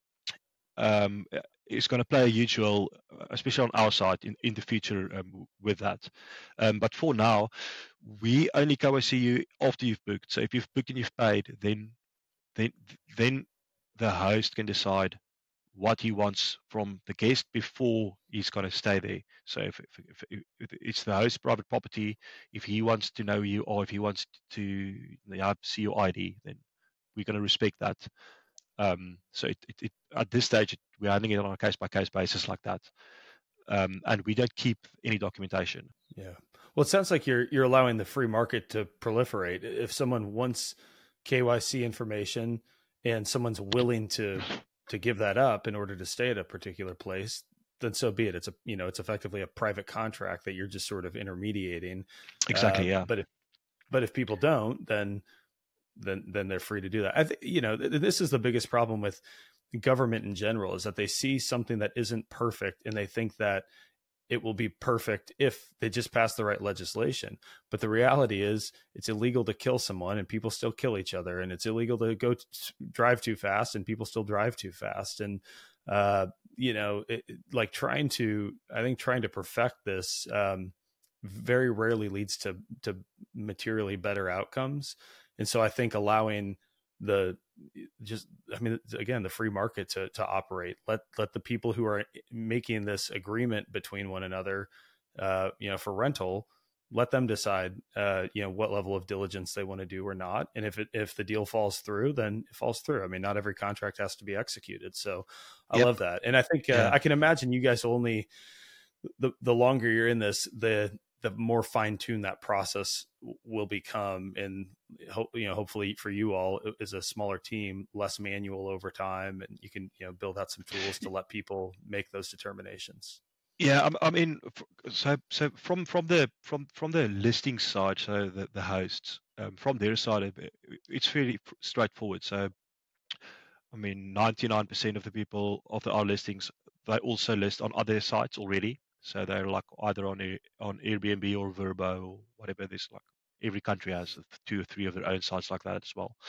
um, is going to play a huge role, especially on our side in, in the future um, with that. Um, but for now, we only K Y C you after you've booked. So if you've booked and you've paid, then then then the host can decide what he wants from the guest before he's going to stay there. So if, if, if, if it's the host's private property, if he wants to know you or if he wants to you know, see your I D, then we're going to respect that. Um, so it, it, it, at this stage, it, we're handling it on a case-by-case basis like that. Um, and we don't keep any documentation. Yeah. Well, it sounds like you're you're allowing the free market to proliferate. If someone wants K Y C information and someone's willing to to give that up in order to stay at a particular place, then so be it. It's a you know it's effectively a private contract that you're just sort of intermediating. Exactly. Uh, yeah. But if but if people don't, then then then they're free to do that. I think you know th- this is the biggest problem with government in general, is that they see something that isn't perfect and they think that it will be perfect if they just pass the right legislation. But the reality is it's illegal to kill someone and people still kill each other. And it's illegal to go t- drive too fast and people still drive too fast. And, uh, you know, it, like trying to, I think trying to perfect this um, very rarely leads to, to materially better outcomes. And so I think allowing the, just, I mean, again, the free market to to operate, let let the people who are making this agreement between one another, uh, you know, for rental, let them decide, uh, you know, what level of diligence they want to do or not. And if it if the deal falls through, then it falls through. I mean, not every contract has to be executed. So I Yep. love that. And I think uh, yeah. I can imagine you guys only the the longer you're in this, the the more fine tuned that process will become, and hope you know hopefully for you all as a smaller team, less manual over time, and you can you know build out some tools to let people make those determinations. Yeah, I, I mean, so so from from the from from the listing side, so the the hosts, um, from their side, it's fairly straightforward. So, I mean, ninety-nine percent of the people of the, our listings, they also list on other sites already. So they're like either on a, on Airbnb or Vrbo or whatever. There's like every country has two or three of their own sites like that as well.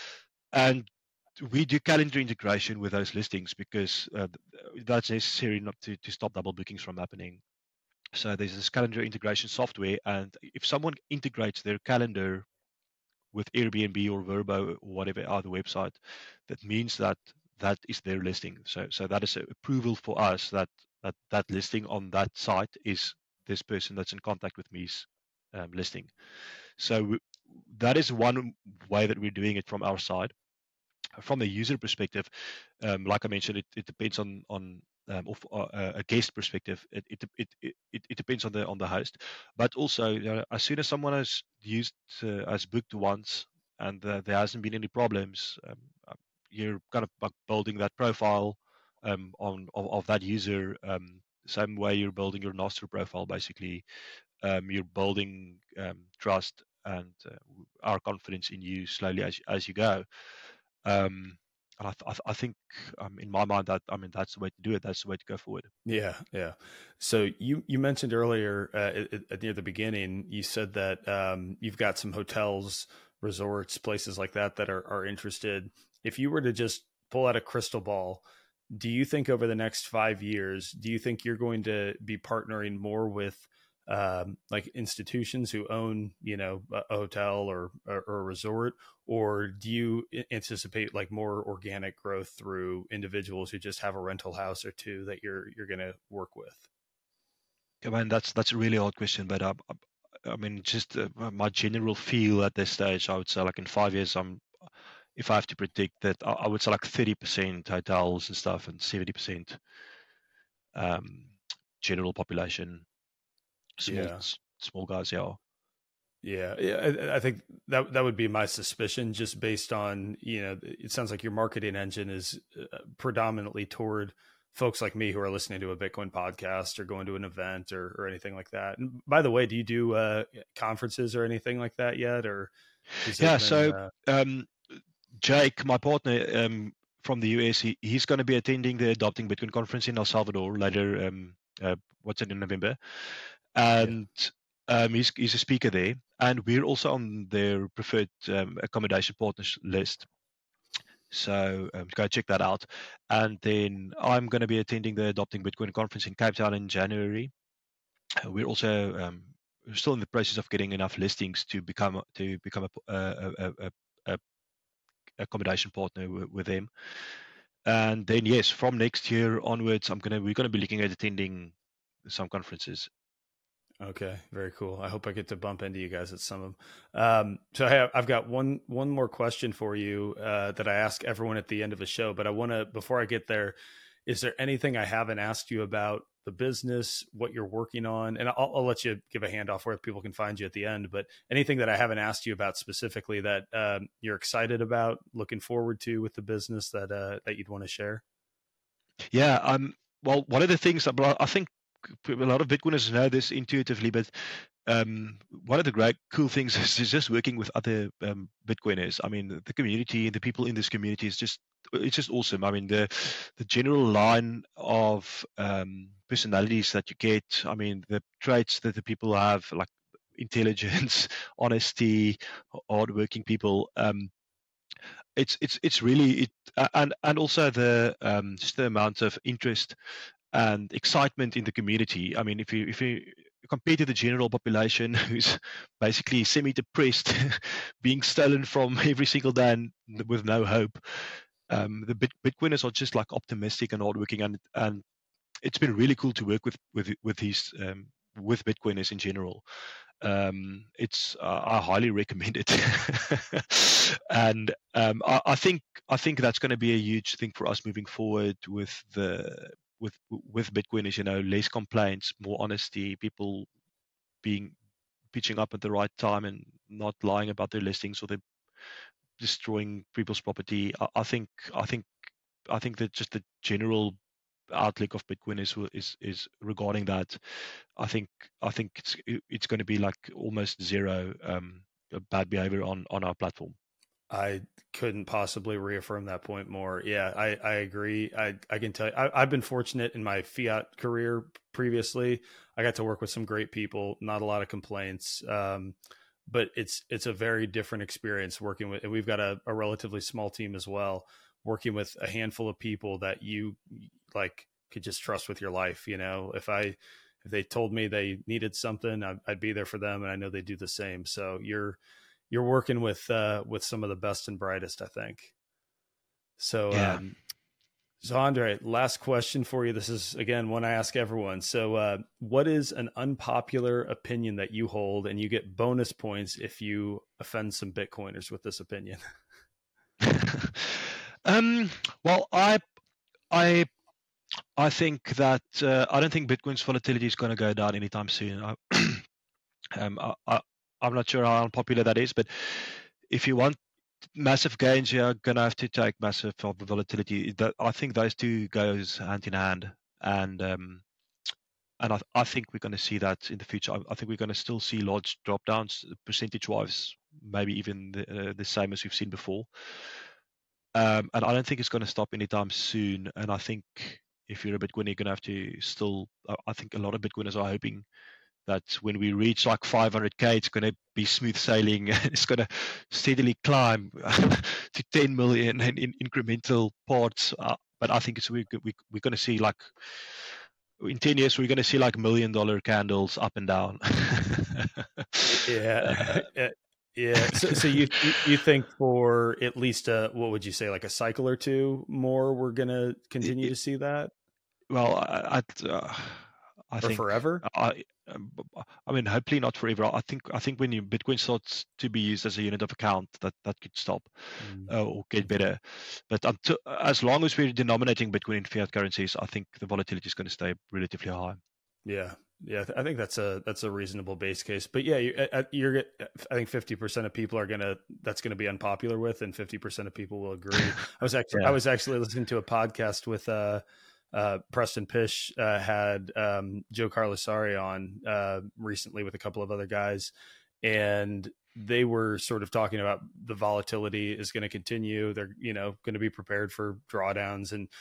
And we do calendar integration with those listings because uh, that's necessary not to, to stop double bookings from happening. So there's this calendar integration software, and if someone integrates their calendar with Airbnb or Vrbo or whatever other website, that means that that is their listing. So so that is approval for us that that that listing on that site is this person that's in contact with me's um, listing. So we, that is one way that we're doing it from our side. From a user perspective, um, like I mentioned, it, it depends on on um, of, uh, a guest perspective. It it, it it it depends on the on the host, but also you know, as soon as someone has used uh, has booked once and uh, there hasn't been any problems, um, you're kind of like building that profile um, on of, of that user. Um, same way you're building your Nostr profile, basically. Um, you're building um, trust and uh, our confidence in you slowly as as you go. Um, and I, th- I think, um, in my mind, that I mean that's the way to do it. That's the way to go forward. Yeah, yeah. So you you mentioned earlier uh, at, at near the beginning, you said that um, you've got some hotels, resorts, places like that that are are interested. If you were to just pull out a crystal ball, do you think over the next five years, do you think you're going to be partnering more with um, like institutions who own, you know, a hotel or, or, or a resort, or do you anticipate like more organic growth through individuals who just have a rental house or two that you're, you're going to work with? I mean, that's, that's a really hard question, but I, I mean, just uh, my general feel at this stage, I would say like in five years, I'm, if I have to predict that, I, I would say like thirty percent hotels and stuff and seventy percent um, general population. Small, Yeah. small guys, yeah. Yeah, yeah, I, I think that that would be my suspicion, just based on, you know, it sounds like your marketing engine is predominantly toward folks like me who are listening to a Bitcoin podcast or going to an event or, or anything like that. And by the way, do you do uh, conferences or anything like that yet? Or yeah, been, so uh... um, Jake, my partner um, from the U S, he, he's going to be attending the Adopting Bitcoin conference in El Salvador later. Um, uh, what's it in November? And yeah. um, he's he's a speaker there, and we're also on their preferred um, accommodation partners list. So um, go check that out. And then I'm going to be attending the Adopting Bitcoin conference in Cape Town in January. Uh, we're also um, we're still in the process of getting enough listings to become to become a, a, a, a, a accommodation partner w- with them. And then yes, from next year onwards, I'm gonna we're gonna be looking at attending some conferences. Okay, very cool. I hope I get to bump into you guys at some of them. Um, so I have, I've got one one more question for you uh, that I ask everyone at the end of a show. But I want to, before I get there, is there anything I haven't asked you about the business, what you're working on? And I'll, I'll let you give a handoff where people can find you at the end. But anything that I haven't asked you about specifically that um, you're excited about, looking forward to with the business that uh, that you'd want to share? Yeah. Um. Well, one of the things that I think a lot of Bitcoiners know this intuitively, but um, one of the great cool things is just working with other um, Bitcoiners. I mean, the community, the people in this community is just, it's just awesome. I mean, the the general line of um, personalities that you get, I mean, the traits that the people have, like intelligence, honesty, hardworking people, um, it's it's it's really, it, and and also the um, just the amount of interest and excitement in the community. I mean, if you if you compare to the general population who's basically semi-depressed, being stolen from every single day and with no hope, um, the Bit- Bitcoiners are just like optimistic and hardworking, and and it's been really cool to work with with with these um, with Bitcoiners in general. Um, it's uh, I highly recommend it, and um, I, I think I think that's going to be a huge thing for us moving forward with the with with Bitcoin is, you know, less complaints, more honesty, people being pitching up at the right time and not lying about their listings or they destroying people's property. I, I think I think I think that just the general outlook of Bitcoin is is is regarding that. I think I think it's it's going to be like almost zero um, bad behavior on on our platform. I couldn't possibly reaffirm that point more. Yeah, I, I agree. I, I can tell you, I, I've been fortunate in my fiat career previously. I got to work with some great people, not a lot of complaints. Um, but it's, it's a very different experience working with, and we've got a, a relatively small team as well, working with a handful of people that you like could just trust with your life. You know, if I, if they told me they needed something, I'd, I'd be there for them. And I know they do the same. So you're, you're working with, uh, with some of the best and brightest, I think. So, yeah. um, so Andre, last question for you. This is again, one I ask everyone. So, uh, what is an unpopular opinion that you hold, and you get bonus points if you offend some Bitcoiners with this opinion? um, well, I, I, I think that, uh, I don't think Bitcoin's volatility is going to go down anytime soon. I, um, I, I I'm not sure how unpopular that is, but if you want massive gains, you're going to have to take massive volatility. That, I think those two goes hand in hand, and um, and I, I think we're going to see that in the future. I, I think we're going to still see large drop downs, percentage-wise, maybe even the, uh, the same as we've seen before. Um, and I don't think it's going to stop anytime soon. And I think if you're a Bitcoiner, you're going to have to still. I think a lot of Bitcoiners are hoping that when we reach like five hundred K, it's going to be smooth sailing. It's going to steadily climb to ten million in, in incremental parts. Uh, but I think it's we, we, we're going to see like in ten years, we're going to see like million dollar candles up and down. yeah. Uh, yeah. So, so you, you think for at least a, what would you say, like a cycle or two more, we're going to continue it, to see that? Well, I, I, uh, I or think forever. I, I mean, hopefully not forever. I think I think when you, Bitcoin starts to be used as a unit of account, that that could stop mm. uh, or get better. But until, as long as we're denominating Bitcoin in fiat currencies, I think the volatility is going to stay relatively high. Yeah, yeah, I think that's a that's a reasonable base case. But yeah, you, you're I think fifty percent of people are gonna that's gonna be unpopular with, and fifty percent of people will agree. I was actually yeah. I was actually listening to a podcast with uh. Uh, Preston Pish uh, had um, Joe Carlasari on uh, recently with a couple of other guys, and they were sort of talking about the volatility is going to continue. They're, you know, going to be prepared for drawdowns. And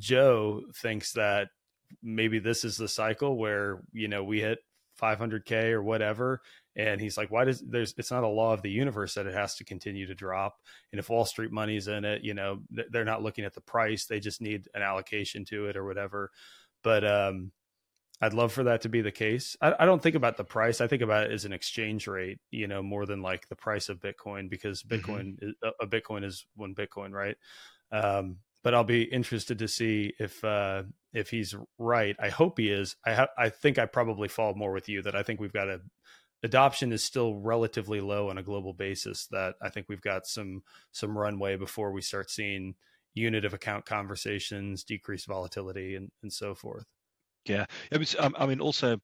Joe thinks that maybe this is the cycle where, you know, we hit five hundred K or whatever. And he's like, why does there's, it's not a law of the universe that it has to continue to drop. And if Wall Street money's in it, you know, they're not looking at the price. They just need an allocation to it or whatever. But um, I'd love for that to be the case. I, I don't think about the price. I think about it as an exchange rate, you know, more than like the price of Bitcoin, because Bitcoin, mm-hmm. is, a Bitcoin is one Bitcoin, right? Um, but I'll be interested to see if uh, if he's right. I hope he is. I ha- I think I probably fall more with you that I think we've got a adoption is still relatively low on a global basis, that I think we've got some some runway before we start seeing unit of account conversations, decreased volatility, and, and so forth. Yeah. It was, um, I mean, also,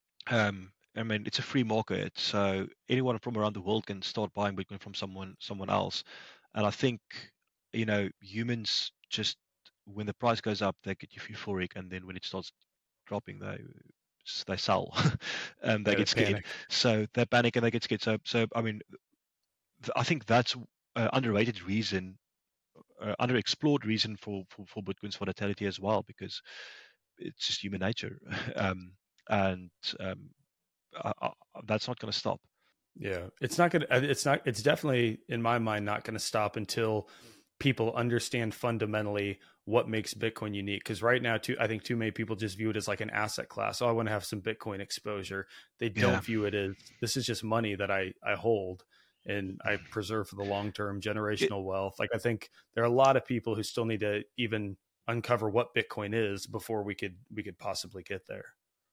um, I mean, it's a free market, so anyone from around the world can start buying Bitcoin from someone someone else. And I think, you know, humans just, when the price goes up, they get euphoric, and then when it starts dropping, they they sell. um, they yeah, get scared. Panic. So they panic and they get scared. So, so I mean, th- I think that's an underrated reason, uh, underexplored reason for, for, for Bitcoin's volatility as well, because it's just human nature. um, and um, I, I, that's not going to stop. Yeah, it's not going to, it's not, it's definitely in my mind, not going to stop until people understand fundamentally what makes Bitcoin unique. Because right now, too, I think too many people just view it as like an asset class. Oh, I want to have some Bitcoin exposure. They don't yeah. view it as, this is just money that I, I hold and I preserve for the long-term generational it, wealth. Like, I think there are a lot of people who still need to even uncover what Bitcoin is before we could, we could possibly get there.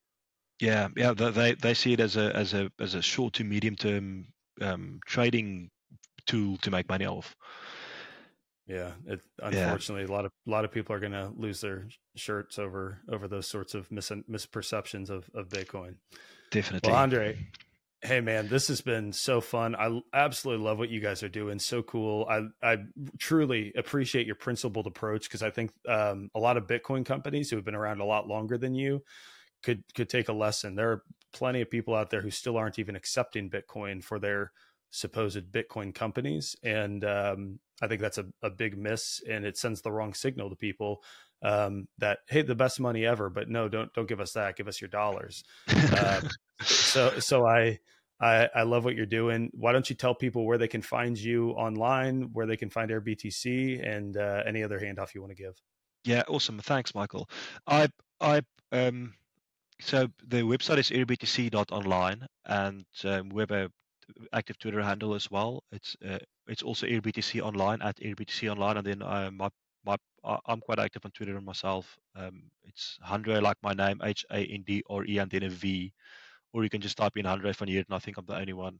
Yeah. Yeah. They, they see it as a, as a, as a short to medium term um, trading tool to make money off. Yeah, it, Yeah, unfortunately, a lot of a lot of people are going to lose their shirts over over those sorts of mis- misperceptions of of Bitcoin. Well, definitely. Andre, hey man, this has been so fun. I absolutely love what you guys are doing. So cool. I I truly appreciate your principled approach, because I think um, a lot of Bitcoin companies who have been around a lot longer than you could could take a lesson. There are plenty of people out there who still aren't even accepting Bitcoin for their supposed Bitcoin companies, and um, I think that's a, a big miss, and it sends the wrong signal to people um, that, hey, the best money ever, but no, don't don't give us that. Give us your dollars. Uh, so so I, I I love what you're doing. Why don't you tell people where they can find you online, where they can find AirBTC, and uh, any other handoff you want to give? Yeah, awesome. Thanks, Michael. I I um so the website is airbtc dot online, and um, we have a active Twitter handle as well. It's uh, it's also airbtc online at airbtc online, and then uh, my my I'm quite active on Twitter myself. Um, it's Handre, like my name, H A N D R E, and then a V, or you can just type in Handre van Heerden. I think I'm the only one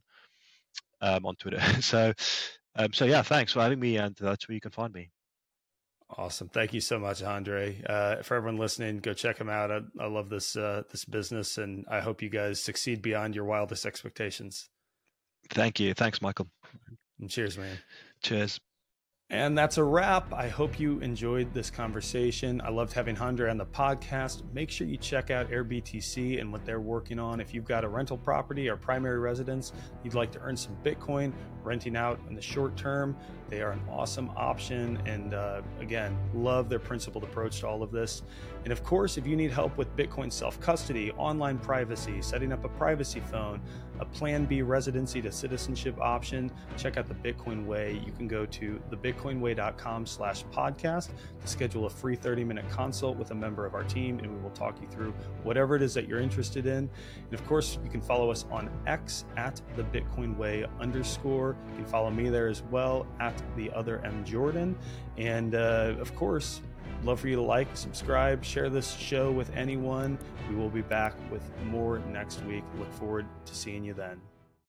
um, on Twitter. so um, so yeah, thanks for having me, and that's where you can find me. Awesome. Thank you so much, Andre. Uh, for everyone listening, go check him out. I, I love this, uh, this business, and I hope you guys succeed beyond your wildest expectations. Thank you. Thanks, Michael. And cheers, man. Cheers. And that's a wrap. I hope you enjoyed this conversation. I loved having Andre on the podcast. Make sure you check out AirBTC and what they're working on. If you've got a rental property or primary residence, you'd like to earn some Bitcoin, renting out in the short term, they are an awesome option. And uh, again, love their principled approach to all of this. And of course, if you need help with Bitcoin self-custody, online privacy, setting up a privacy phone, a Plan B residency to citizenship option, check out the Bitcoin Way. You can go to the bitcoin way dot com slash podcast to schedule a free thirty minute consult with a member of our team, and we will talk you through whatever it is that you're interested in. And of course, you can follow us on X at the Bitcoin Way underscore. You can follow me there as well at the other M Jordan. And uh, of course, love for you to like, subscribe, share this show with anyone. We will be back with more next week. Look forward to seeing you then.